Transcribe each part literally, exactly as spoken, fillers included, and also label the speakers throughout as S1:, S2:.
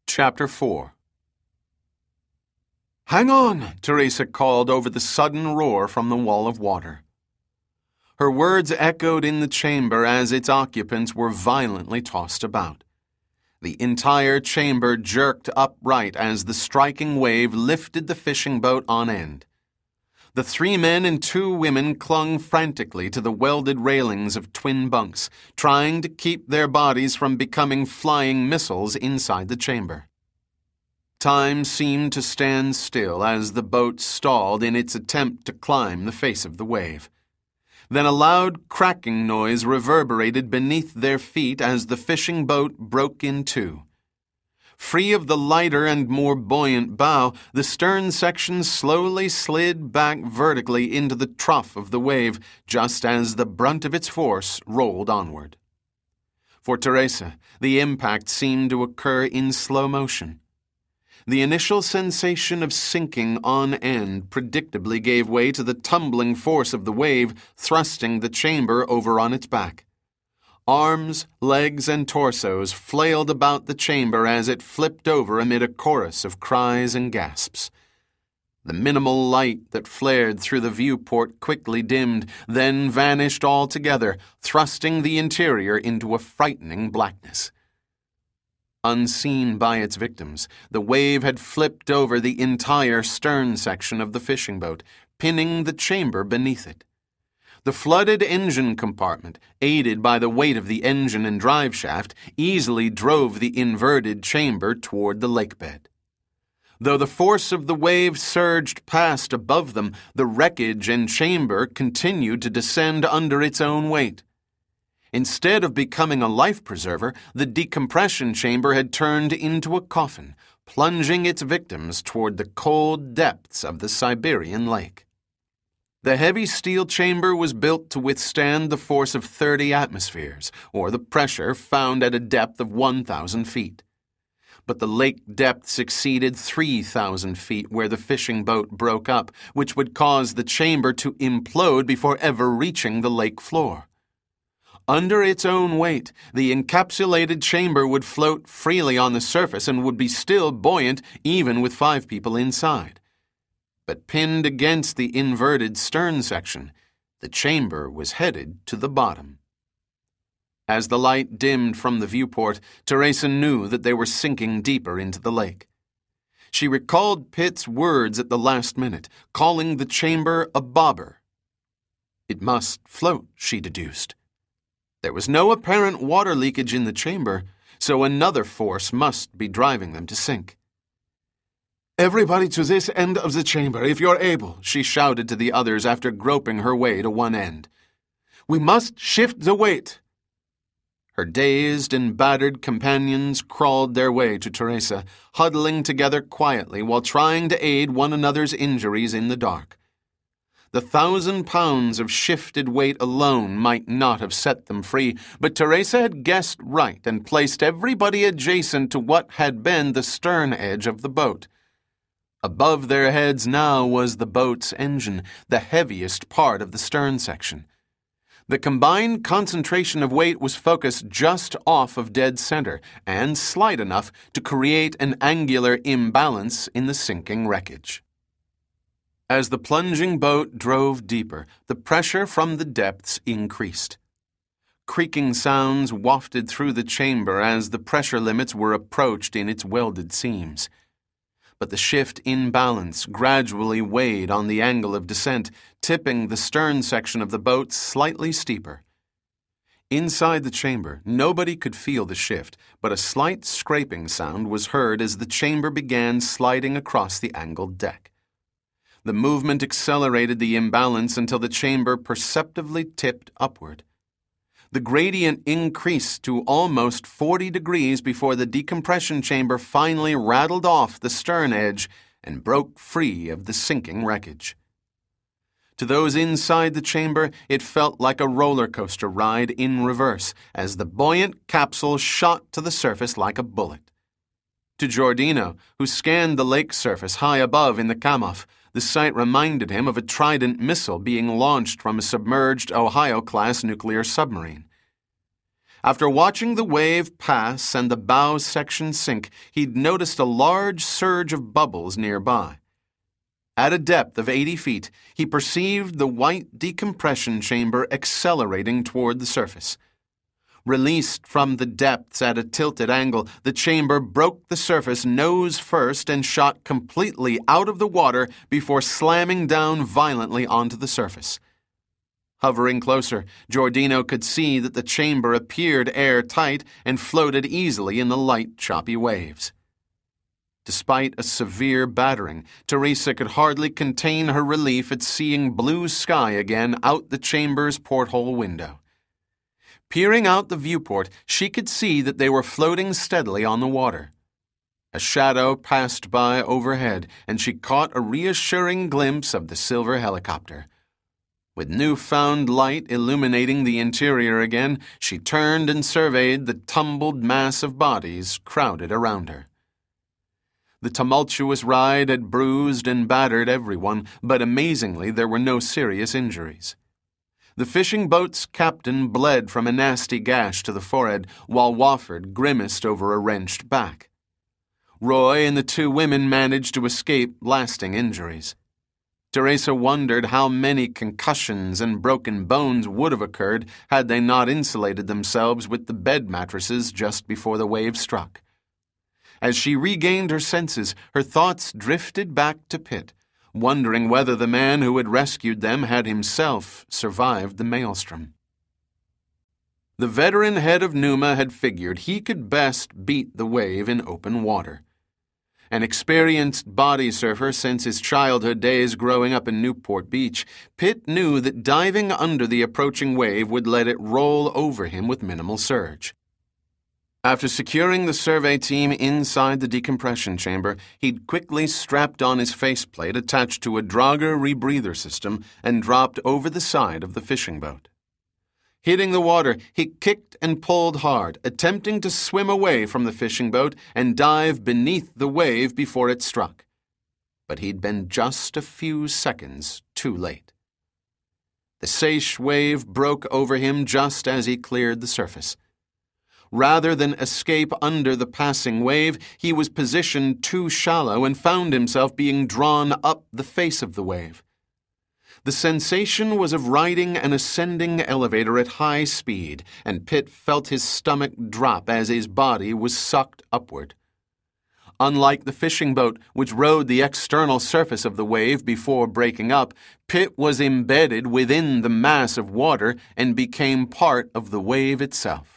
S1: Chapter four. "Hang on," Teresa called over the sudden roar from the wall of water. Her words echoed in the chamber as its occupants were violently tossed about. The entire chamber jerked upright as the striking wave lifted the fishing boat on end. The three men and two women clung frantically to the welded railings of twin bunks, trying to keep their bodies from becoming flying missiles inside the chamber. Time seemed to stand still as the boat stalled in its attempt to climb the face of the wave. Then a loud cracking noise reverberated beneath their feet as the fishing boat broke in two. Free of the lighter and more buoyant bow, the stern section slowly slid back vertically into the trough of the wave, just as the brunt of its force rolled onward. For Teresa, the impact seemed to occur in slow motion. The initial sensation of sinking on end predictably gave way to the tumbling force of the wave thrusting the chamber over on its back. Arms, legs, and torsos flailed about the chamber as it flipped over amid a chorus of cries and gasps. The minimal light that flared through the viewport quickly dimmed, then vanished altogether, thrusting the interior into a frightening blackness. Unseen by its victims, the wave had flipped over the entire stern section of the fishing boat, pinning the chamber beneath it. The flooded engine compartment, aided by the weight of the engine and drive shaft, easily drove the inverted chamber toward the lakebed. Though the force of the wave surged past above them, the wreckage and chamber continued to descend under its own weight. Instead of becoming a life preserver, the decompression chamber had turned into a coffin, plunging its victims toward the cold depths of the Siberian lake. The heavy steel chamber was built to withstand the force of thirty atmospheres, or the pressure found at a depth of one thousand feet. But the lake depths exceeded three thousand feet where the fishing boat broke up, which would cause the chamber to implode before ever reaching the lake floor. Under its own weight, the encapsulated chamber would float freely on the surface and would be still buoyant even with five people inside. But pinned against the inverted stern section, the chamber was headed to the bottom. As the light dimmed from the viewport, Teresa knew that they were sinking deeper into the lake. She recalled Pitt's words at the last minute, calling the chamber a bobber. It must float, she deduced. There was no apparent water leakage in the chamber, so another force must be driving them to sink. "Everybody to this end of the chamber, if you're able," she shouted to the others after groping her way to one end. "We must shift the weight." Her dazed and battered companions crawled their way to Teresa, huddling together quietly while trying to aid one another's injuries in the dark. The thousand pounds of shifted weight alone might not have set them free, but Teresa had guessed right and placed everybody adjacent to what had been the stern edge of the boat. Above their heads now was the boat's engine, the heaviest part of the stern section. The combined concentration of weight was focused just off of dead center and slight enough to create an angular imbalance in the sinking wreckage. As the plunging boat drove deeper, the pressure from the depths increased. Creaking sounds wafted through the chamber as the pressure limits were approached in its welded seams. But the shift in balance gradually weighed on the angle of descent, tipping the stern section of the boat slightly steeper. Inside the chamber, nobody could feel the shift, but a slight scraping sound was heard as the chamber began sliding across the angled deck. The movement accelerated the imbalance until the chamber perceptibly tipped upward. The gradient increased to almost forty degrees before the decompression chamber finally rattled off the stern edge and broke free of the sinking wreckage. To those inside the chamber, it felt like a roller coaster ride in reverse as the buoyant capsule shot to the surface like a bullet. To Giordino, who scanned the lake surface high above in the Kamoff, the sight reminded him of a Trident missile being launched from a submerged Ohio-class nuclear submarine. After watching the wave pass and the bow section sink, he'd noticed a large surge of bubbles nearby. At a depth of eighty feet, he perceived the white decompression chamber accelerating toward the surface. Released from the depths at a tilted angle, the chamber broke the surface nose first and shot completely out of the water before slamming down violently onto the surface. Hovering closer, Giordino could see that the chamber appeared airtight and floated easily in the light, choppy waves. Despite a severe battering, Teresa could hardly contain her relief at seeing blue sky again out the chamber's porthole window. Peering out the viewport, she could see that they were floating steadily on the water. A shadow passed by overhead, and she caught a reassuring glimpse of the silver helicopter. With newfound light illuminating the interior again, she turned and surveyed the tumbled mass of bodies crowded around her. The tumultuous ride had bruised and battered everyone, but amazingly there were no serious injuries. The fishing boat's captain bled from a nasty gash to the forehead, while Wofford grimaced over a wrenched back. Roy and the two women managed to escape lasting injuries. Teresa wondered how many concussions and broken bones would have occurred had they not insulated themselves with the bed mattresses just before the wave struck. As she regained her senses, her thoughts drifted back to Pitt, wondering whether the man who had rescued them had himself survived the maelstrom. The veteran head of Numa had figured he could best beat the wave in open water. An experienced body surfer since his childhood days growing up in Newport Beach, Pitt knew that diving under the approaching wave would let it roll over him with minimal surge. After securing the survey team inside the decompression chamber, he'd quickly strapped on his faceplate attached to a Drager rebreather system and dropped over the side of the fishing boat. Hitting the water, he kicked and pulled hard, attempting to swim away from the fishing boat and dive beneath the wave before it struck. But he'd been just a few seconds too late. The Seiche wave broke over him just as he cleared the surface. Rather than escape under the passing wave, he was positioned too shallow and found himself being drawn up the face of the wave. The sensation was of riding an ascending elevator at high speed, and Pitt felt his stomach drop as his body was sucked upward. Unlike the fishing boat, which rode the external surface of the wave before breaking up, Pitt was embedded within the mass of water and became part of the wave itself.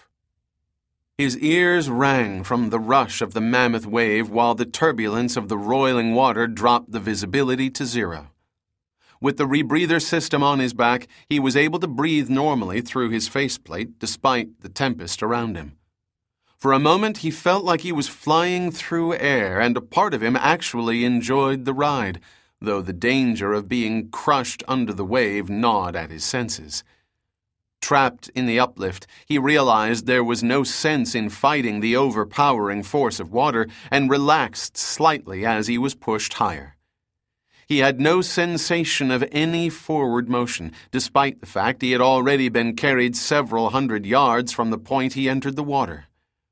S1: His ears rang from the rush of the mammoth wave while the turbulence of the roiling water dropped the visibility to zero. With the rebreather system on his back, he was able to breathe normally through his faceplate despite the tempest around him. For a moment, he felt like he was flying through air, and a part of him actually enjoyed the ride, though the danger of being crushed under the wave gnawed at his senses. Trapped in the uplift, he realized there was no sense in fighting the overpowering force of water and relaxed slightly as he was pushed higher. He had no sensation of any forward motion, despite the fact he had already been carried several hundred yards from the point he entered the water.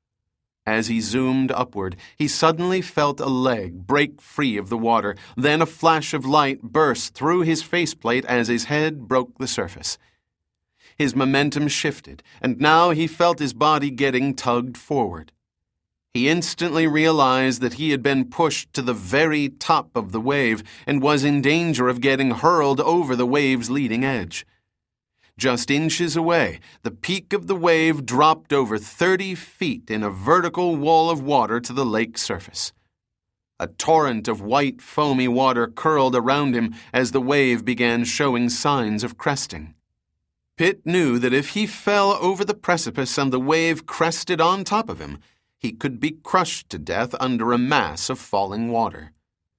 S1: As he zoomed upward, he suddenly felt a leg break free of the water, then a flash of light burst through his faceplate as his head broke the surface. His momentum shifted, and now he felt his body getting tugged forward. He instantly realized that he had been pushed to the very top of the wave and was in danger of getting hurled over the wave's leading edge. Just inches away, the peak of the wave dropped over thirty feet in a vertical wall of water to the lake surface. A torrent of white, foamy water curled around him as the wave began showing signs of cresting. Pitt knew that if he fell over the precipice and the wave crested on top of him, he could be crushed to death under a mass of falling water.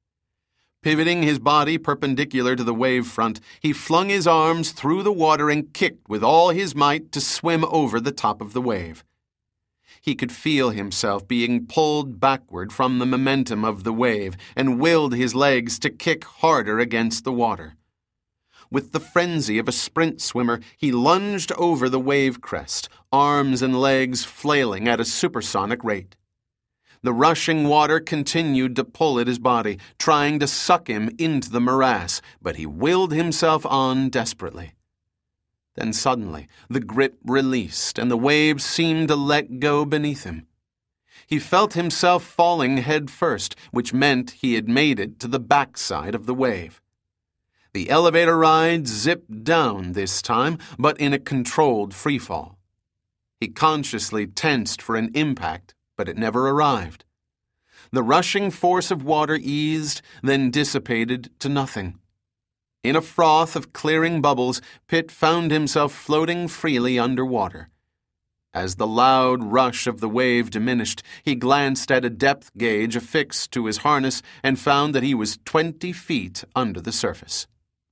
S1: Pivoting his body perpendicular to the wave front, he flung his arms through the water and kicked with all his might to swim over the top of the wave. He could feel himself being pulled backward from the momentum of the wave and willed his legs to kick harder against the water. With the frenzy of a sprint swimmer, he lunged over the wave crest, arms and legs flailing at a supersonic rate. The rushing water continued to pull at his body, trying to suck him into the morass, but he willed himself on desperately. Then suddenly, the grip released, and the waves seemed to let go beneath him. He felt himself falling head first, which meant he had made it to the backside of the wave. The elevator ride zipped down this time, but in a controlled freefall. He consciously tensed for an impact, but it never arrived. The rushing force of water eased, then dissipated to nothing. In a froth of clearing bubbles, Pitt found himself floating freely underwater. As the loud rush of the wave diminished, he glanced at a depth gauge affixed to his harness and found that he was twenty feet under the surface.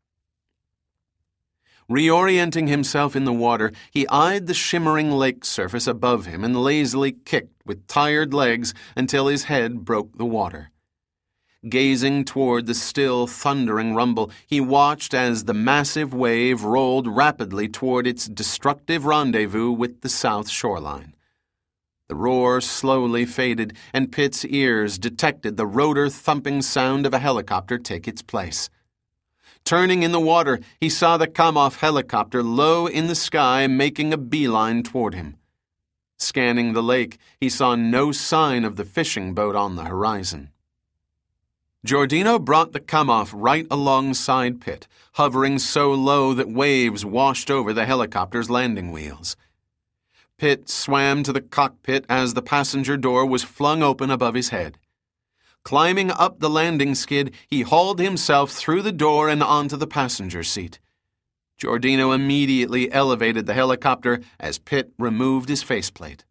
S1: Reorienting himself in the water, he eyed the shimmering lake surface above him and lazily kicked with tired legs until his head broke the water. Gazing toward the still, thundering rumble, he watched as the massive wave rolled rapidly toward its destructive rendezvous with the south shoreline. The roar slowly faded, and Pitt's ears detected the rotor-thumping sound of a helicopter take its place. Turning in the water, he saw the Kamov helicopter low in the sky making a beeline toward him. Scanning the lake, he saw no sign of the fishing boat on the horizon. Giordino brought the Kamov right alongside Pitt, hovering so low that waves washed over the helicopter's landing wheels. Pitt swam to the cockpit as the passenger door was flung open above his head. Climbing up the landing skid, he hauled himself through the door and onto the passenger seat. Giordino immediately elevated the helicopter as Pitt removed his faceplate.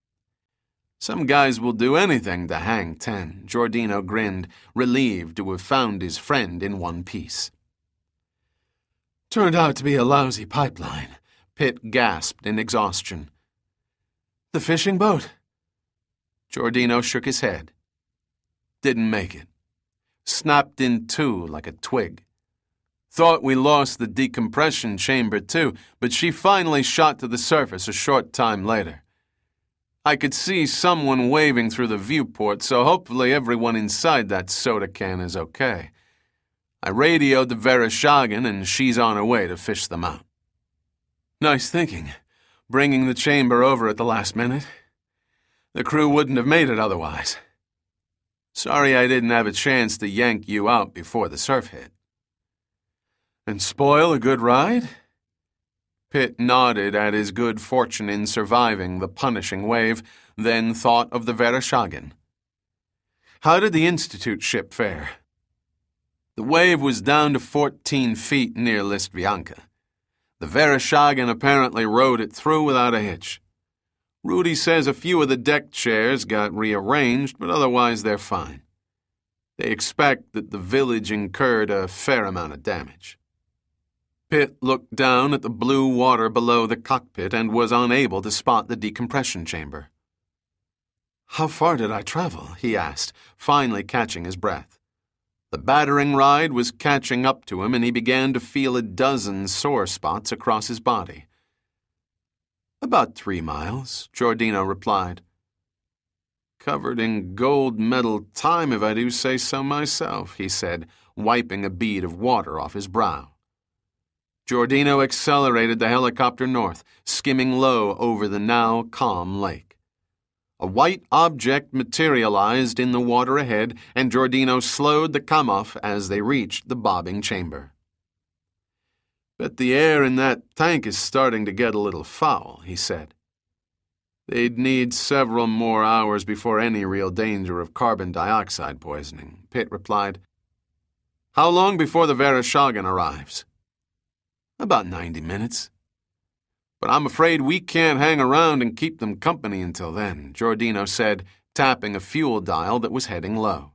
S1: "Some guys will do anything to hang ten," Giordino grinned, relieved to have found his friend in one piece. "Turned out to be a lousy pipeline," Pitt gasped in exhaustion. "The fishing boat?" Giordino shook his head. "Didn't make it. Snapped in two like a twig. Thought we lost the decompression chamber too, but she finally shot to the surface a short time later. I could see someone waving through the viewport, so hopefully everyone inside that soda can is okay. I radioed the Vereshchagin, and she's on her way to fish them out." "Nice thinking, bringing the chamber over at the last minute. The crew wouldn't have made it otherwise. Sorry I didn't have a chance to yank you out before the surf hit." "And spoil a good ride?" Pitt nodded at his good fortune in surviving the punishing wave, then thought of the Vereshchagin. "How did the Institute ship fare?" "The wave was down to fourteen feet near Listvianka. The Vereshchagin apparently rode it through without a hitch. Rudy says a few of the deck chairs got rearranged, but otherwise they're fine. They expect that the village incurred a fair amount of damage." Pitt looked down at the blue water below the cockpit and was unable to spot the decompression chamber. "How far did I travel?" he asked, finally catching his breath. The battering ride was catching up to him, and he began to feel a dozen sore spots across his body. "About three miles," Giordino replied. "Covered in gold medal time, if I do say so myself," he said, wiping a bead of water off his brow. Giordino accelerated the helicopter north, skimming low over the now calm lake. A white object materialized in the water ahead, and Giordino slowed the Kamov as they reached the bobbing chamber. "Bet the air in that tank is starting to get a little foul," he said. "They'd need several more hours before any real danger of carbon dioxide poisoning," Pitt replied. "How long before the Vereshchagin arrives?" "About ninety minutes. But I'm afraid we can't hang around and keep them company until then," Giordino said, tapping a fuel dial that was heading low.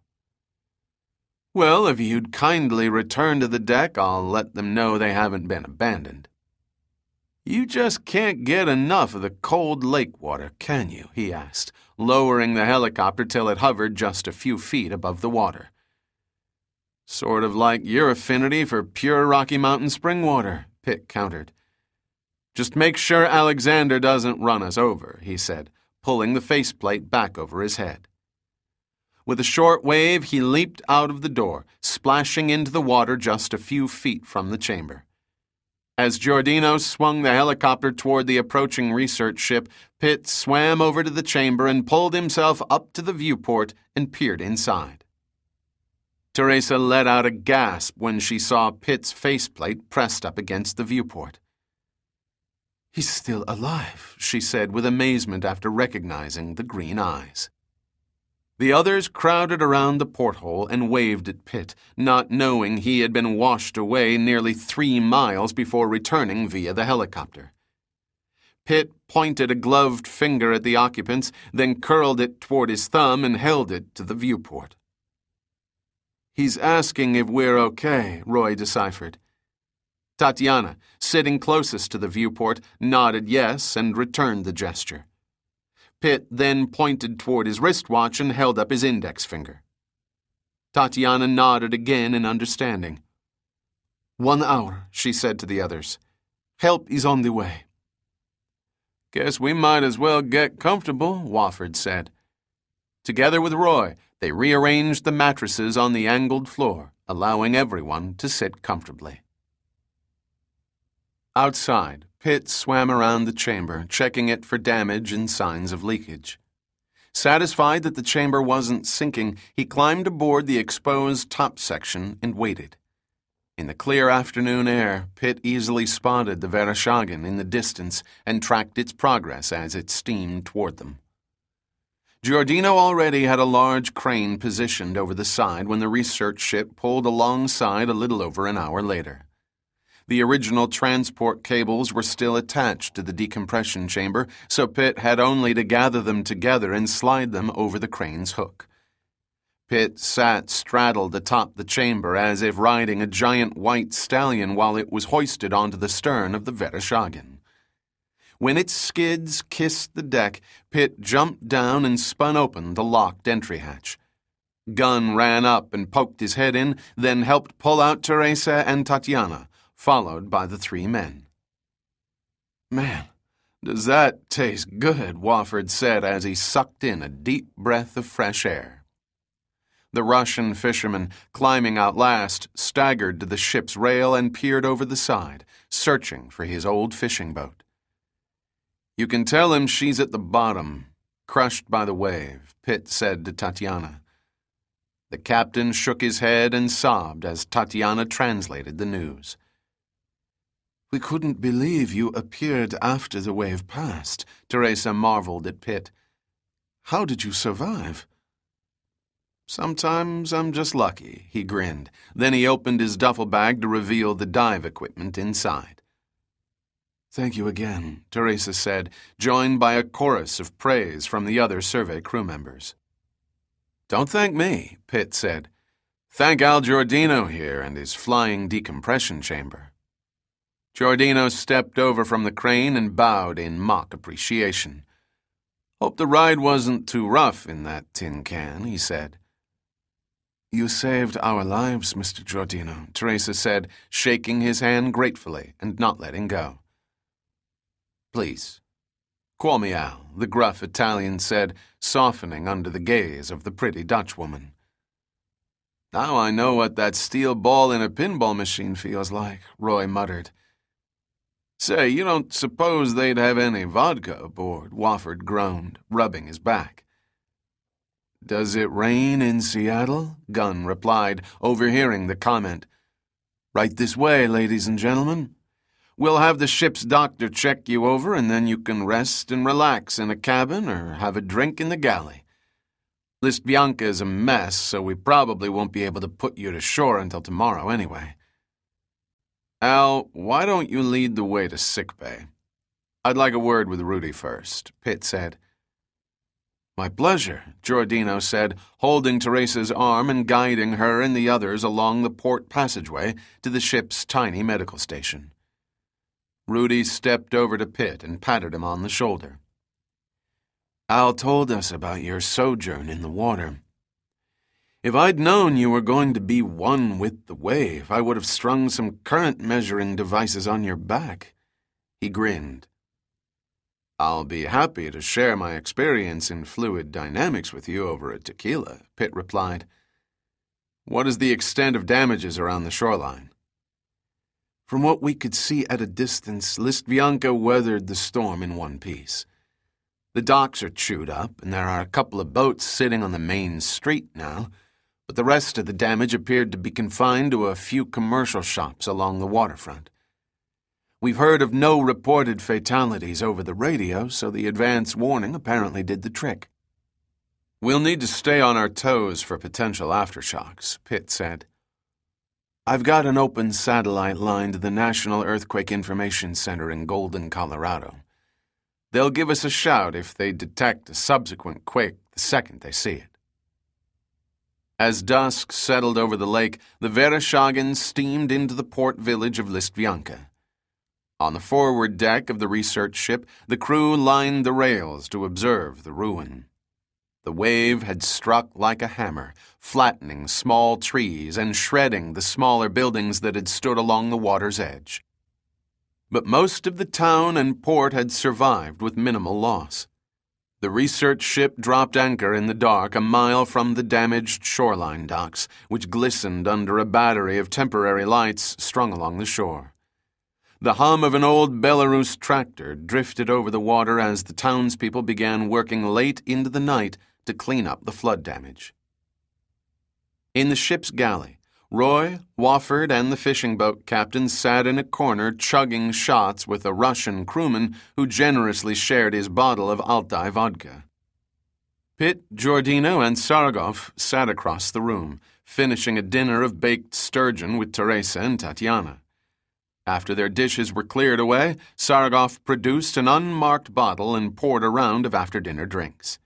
S1: "Well, if you'd kindly return to the deck, I'll let them know they haven't been abandoned." "You just can't get enough of the cold lake water, can you?" he asked, lowering the helicopter till it hovered just a few feet above the water. Sort of like your affinity for pure Rocky Mountain spring water, Pitt countered. Just make sure Alexander doesn't run us over, he said, pulling the faceplate back over his head. With a short wave, he leaped out of the door, splashing into the water just a few feet from the chamber. As Giordino swung the helicopter toward the approaching research ship, Pitt swam over to the chamber and pulled himself up to the viewport and peered inside. Teresa let out a gasp when she saw Pitt's faceplate pressed up against the viewport. "He's still alive," she said with amazement after recognizing the green eyes. The others crowded around the porthole and waved at Pitt, not knowing he had been washed away nearly three miles before returning via the helicopter. Pitt pointed a gloved finger at the occupants, then curled it toward his thumb and held it to the viewport. "He's asking if we're okay," Roy deciphered. Tatiana, sitting closest to the viewport, nodded yes and returned the gesture. Pitt then pointed toward his wristwatch and held up his index finger. Tatiana nodded again in understanding. "One hour," she said to the others. "Help is on the way." "Guess we might as well get comfortable," Wofford said. Together with Roy, they rearranged the mattresses on the angled floor, allowing everyone to sit comfortably. Outside, Pitt swam around the chamber, checking it for damage and signs of leakage. Satisfied that the chamber wasn't sinking, he climbed aboard the exposed top section and waited. In the clear afternoon air, Pitt easily spotted the Vereshchagin in the distance and tracked its progress as it steamed toward them. Giordino already had a large crane positioned over the side when the research ship pulled alongside a little over an hour later. The original transport cables were still attached to the decompression chamber, so Pitt had only to gather them together and slide them over the crane's hook. Pitt sat straddled atop the chamber as if riding a giant white stallion while it was hoisted onto the stern of the Vereshchagin. When its skids kissed the deck, Pitt jumped down and spun open the locked entry hatch. Gunn ran up and poked his head in, then helped pull out Teresa and Tatiana, followed by the three men. "Man, does that taste good," Wofford said as he sucked in a deep breath of fresh air. The Russian fisherman, climbing out last, staggered to the ship's rail and peered over the side, searching for his old fishing boat. "You can tell him she's at the bottom, crushed by the wave," Pitt said to Tatiana. The captain shook his head and sobbed as Tatiana translated the news. "We couldn't believe you appeared after the wave passed," Teresa marveled at Pitt. "How did you survive?" "Sometimes I'm just lucky," he grinned. Then he opened his duffel bag to reveal the dive equipment inside. "Thank you again," Teresa said, joined by a chorus of praise from the other survey crew members. "Don't thank me," Pitt said. "Thank Al Giordino here and his flying decompression chamber." Giordino stepped over from the crane and bowed in mock appreciation. "Hope the ride wasn't too rough in that tin can," he said. "You saved our lives, Mister Giordino," Teresa said, shaking his hand gratefully and not letting go. "Please, call me Al," the gruff Italian said, softening under the gaze of the pretty Dutchwoman. "Now I know what that steel ball in a pinball machine feels like," Roy muttered. "Say, you don't suppose they'd have any vodka aboard?" Wofford groaned, rubbing his back. "Does it rain in Seattle?" Gunn replied, overhearing the comment. "Right this way, ladies and gentlemen. We'll have the ship's doctor check you over, and then you can rest and relax in a cabin or have a drink in the galley. Listbianca is a mess, so we probably won't be able to put you to shore until tomorrow anyway. Al, why don't you lead the way to sickbay? I'd like a word with Rudy first," Pitt said. "My pleasure," Giordino said, holding Teresa's arm and guiding her and the others along the port passageway to the ship's tiny medical station. Rudy stepped over to Pitt and patted him on the shoulder. "Al told us about your sojourn in the water. If I'd known you were going to be one with the wave, I would have strung some current-measuring devices on your back." He grinned. "I'll be happy to share my experience in fluid dynamics with you over a tequila," Pitt replied. "What is the extent of damages around the shoreline?" From what we could see at a distance, Listvianka weathered the storm in one piece. The docks are chewed up, and there are a couple of boats sitting on the main street now, but the rest of the damage appeared to be confined to a few commercial shops along the waterfront. We've heard of no reported fatalities over the radio, so the advance warning apparently did the trick. "We'll need to stay on our toes for potential aftershocks," Pitt said. "I've got an open satellite line to the National Earthquake Information Center in Golden, Colorado. They'll give us a shout if they detect a subsequent quake the second they see it." As dusk settled over the lake, the Vereshchagin steamed into the port village of Listvianka. On the forward deck of the research ship, the crew lined the rails to observe the ruin. The wave had struck like a hammer, flattening small trees and shredding the smaller buildings that had stood along the water's edge. But most of the town and port had survived with minimal loss. The research ship dropped anchor in the dark a mile from the damaged shoreline docks, which glistened under a battery of temporary lights strung along the shore. The hum of an old Belarus tractor drifted over the water as the townspeople began working late into the night to clean up the flood damage. In the ship's galley, Roy, Wofford, and the fishing boat captain sat in a corner chugging shots with a Russian crewman who generously shared his bottle of Altai vodka. Pitt, Giordino, and Sargov sat across the room, finishing a dinner of baked sturgeon with Teresa and Tatiana. After their dishes were cleared away, Sargov produced an unmarked bottle and poured a round of after-dinner drinks.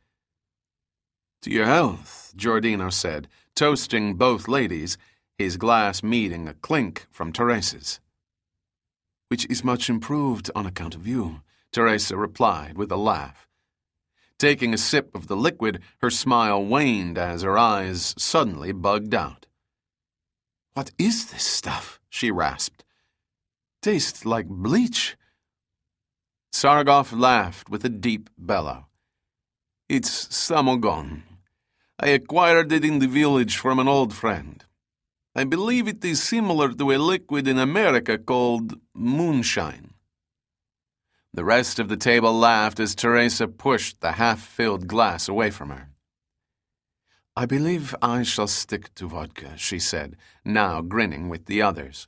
S1: "To your health," Giordino said, toasting both ladies, his glass meeting a clink from Teresa's. "Which is much improved on account of you," Teresa replied with a laugh. Taking a sip of the liquid, her smile waned as her eyes suddenly bugged out. "What is this stuff?" she rasped. "Tastes like bleach." Sargov laughed with a deep bellow. "It's samogon. I acquired it in the village from an old friend. I believe it is similar to a liquid in America called moonshine." The rest of the table laughed as Teresa pushed the half-filled glass away from her. "I believe I shall stick to vodka," she said, now grinning with the others.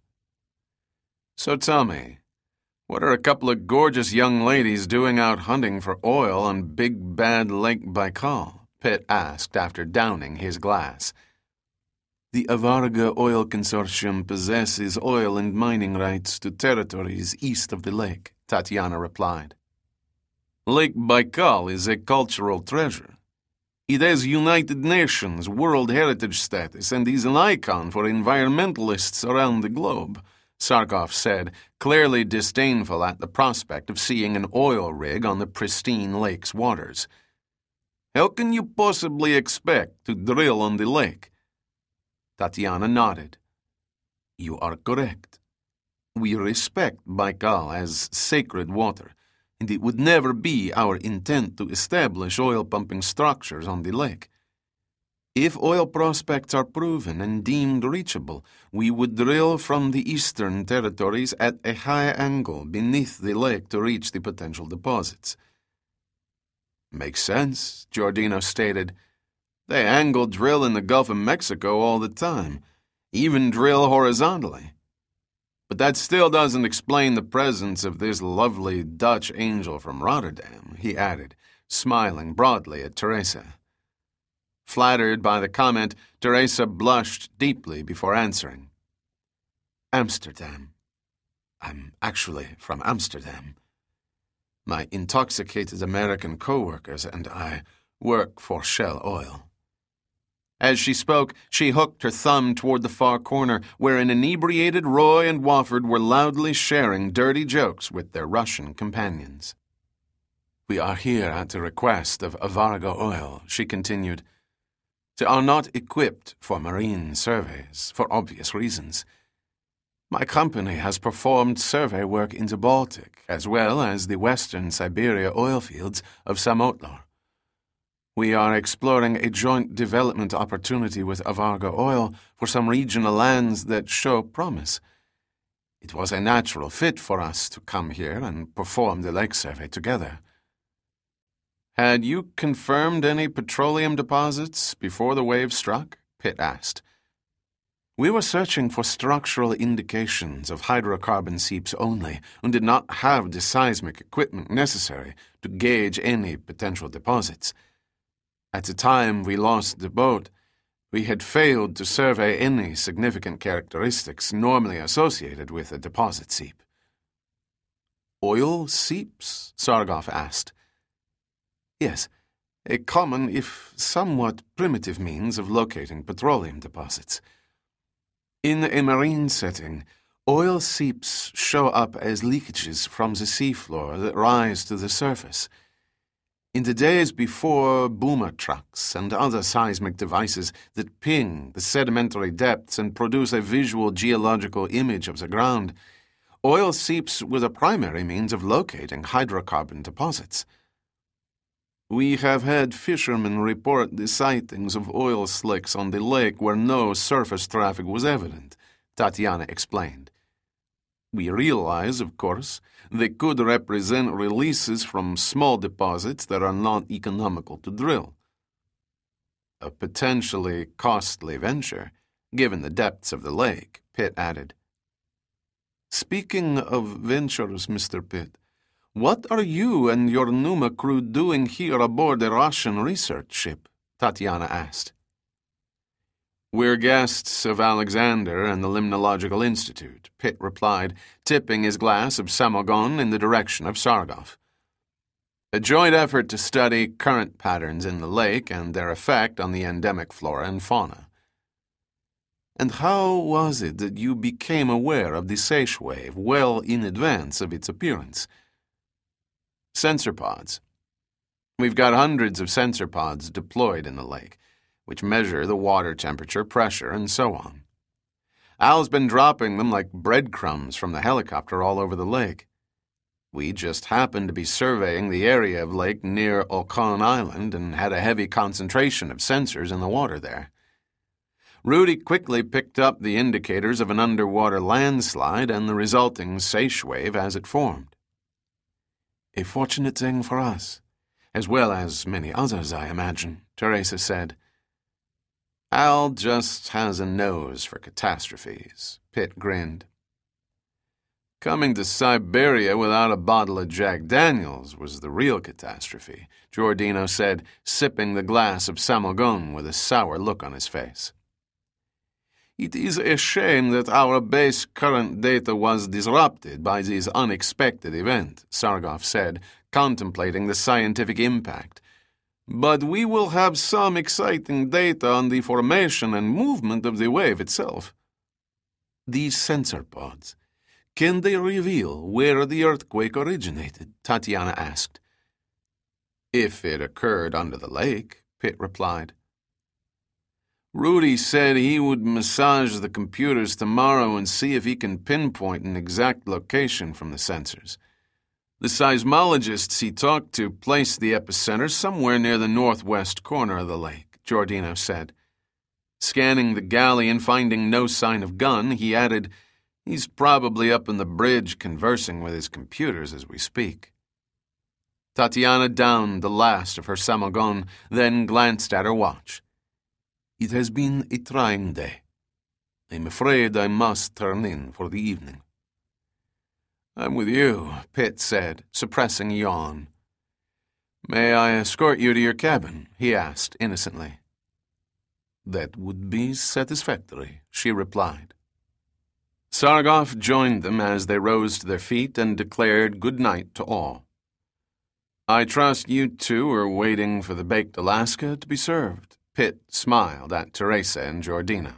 S1: "So tell me, what are a couple of gorgeous young ladies doing out hunting for oil on Big Bad Lake Baikal?" Pitt asked after downing his glass. "The Avarga Oil Consortium possesses oil and mining rights to territories east of the lake," Tatiana replied. "Lake Baikal is a cultural treasure. It has United Nations World Heritage status and is an icon for environmentalists around the globe," Sargov said, clearly disdainful at the prospect of seeing an oil rig on the pristine lake's waters. "How can you possibly expect to drill on the lake?" Tatiana nodded. "You are correct. We respect Baikal as sacred water, and it would never be our intent to establish oil-pumping structures on the lake. If oil prospects are proven and deemed reachable, we would drill from the eastern territories at a high angle beneath the lake to reach the potential deposits." "Makes sense," Giordino stated. "They angle drill in the Gulf of Mexico all the time, even drill horizontally. But that still doesn't explain the presence of this lovely Dutch angel from Rotterdam," he added, smiling broadly at Teresa. Flattered by the comment, Teresa blushed deeply before answering. "Amsterdam. I'm actually from Amsterdam. My intoxicated American co-workers and I work for Shell Oil." As she spoke, she hooked her thumb toward the far corner, where an inebriated Roy and Wofford were loudly sharing dirty jokes with their Russian companions. "We are here at the request of Avarga Oil," she continued. are not equipped for marine surveys, for obvious reasons. My company has performed survey work in the Baltic, as well as the western Siberia oil fields of Samotlor. We are exploring a joint development opportunity with Avarga Oil for some regional lands that show promise. It was a natural fit for us to come here and perform the lake survey together. Had you confirmed any petroleum deposits before the wave struck? Pitt asked. We were searching for structural indications of hydrocarbon seeps only and did not have the seismic equipment necessary to gauge any potential deposits. At the time we lost the boat, we had failed to survey any significant characteristics normally associated with a deposit seep. Oil seeps? Sargoff asked. Yes, a common, if somewhat primitive means of locating petroleum deposits. In a marine setting, oil seeps show up as leakages from the seafloor that rise to the surface. In the days before boomer trucks and other seismic devices that ping the sedimentary depths and produce a visual geological image of the ground, oil seeps were the primary means of locating hydrocarbon deposits. We have had fishermen report the sightings of oil slicks on the lake where no surface traffic was evident, Tatiana explained. We realize, of course, they could represent releases from small deposits that are not economical to drill. A potentially costly venture, given the depths of the lake, Pitt added. Speaking of ventures, Mister Pitt, what are you and your Numa crew doing here aboard a Russian research ship? Tatiana asked. We're guests of Alexander and the Limnological Institute, Pitt replied, tipping his glass of samogon in the direction of Sargoff. A joint effort to study current patterns in the lake and their effect on the endemic flora and fauna. And how was it that you became aware of the Seiche wave well in advance of its appearance? Sensor pods. We've got hundreds of sensor pods deployed in the lake, which measure the water temperature, pressure, and so on. Al's been dropping them like breadcrumbs from the helicopter all over the lake. We just happened to be surveying the area of lake near Okon Island and had a heavy concentration of sensors in the water there. Rudy quickly picked up the indicators of an underwater landslide and the resulting Seiche wave as it formed. A fortunate thing for us, as well as many others, I imagine, Teresa said. Al just has a nose for catastrophes, Pitt grinned. Coming to Siberia without a bottle of Jack Daniels was the real catastrophe, Giordino said, sipping the glass of samogon with a sour look on his face. It is a shame that our base current data was disrupted by this unexpected event, Sargoff said, contemplating the scientific impact. But we will have some exciting data on the formation and movement of the wave itself. These sensor pods, can they reveal where the earthquake originated? Tatiana asked. If it occurred under the lake, Pitt replied. Rudy said he would massage the computers tomorrow and see if he can pinpoint an exact location from the sensors. The seismologists he talked to placed the epicenter somewhere near the northwest corner of the lake, Giordino said. Scanning the galley and finding no sign of gun, he added, he's probably up on the bridge conversing with his computers as we speak. Tatiana downed the last of her samogon, then glanced at her watch. It has been a trying day. I'm afraid I must turn in for the evening. I'm with you, Pitt said, suppressing a yawn. May I escort you to your cabin? He asked innocently. That would be satisfactory, she replied. Sargoff joined them as they rose to their feet and declared good night to all. I trust you two are waiting for the baked Alaska to be served. Pitt smiled at Teresa and Giordino.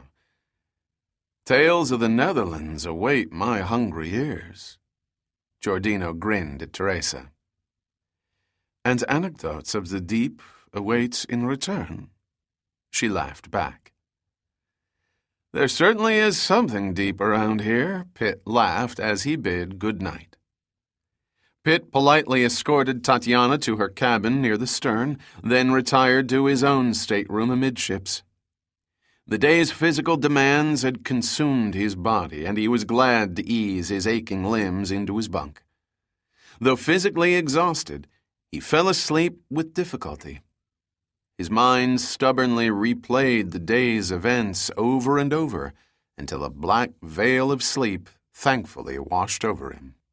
S1: Tales of the Netherlands await my hungry ears. Giordino grinned at Teresa. And anecdotes of the deep await in return. She laughed back. There certainly is something deep around here, Pitt laughed as he bid good night. Pitt politely escorted Tatiana to her cabin near the stern, then retired to his own stateroom amidships. The day's physical demands had consumed his body, and he was glad to ease his aching limbs into his bunk. Though physically exhausted, he fell asleep with difficulty. His mind stubbornly replayed the day's events over and over until a black veil of sleep thankfully washed over him.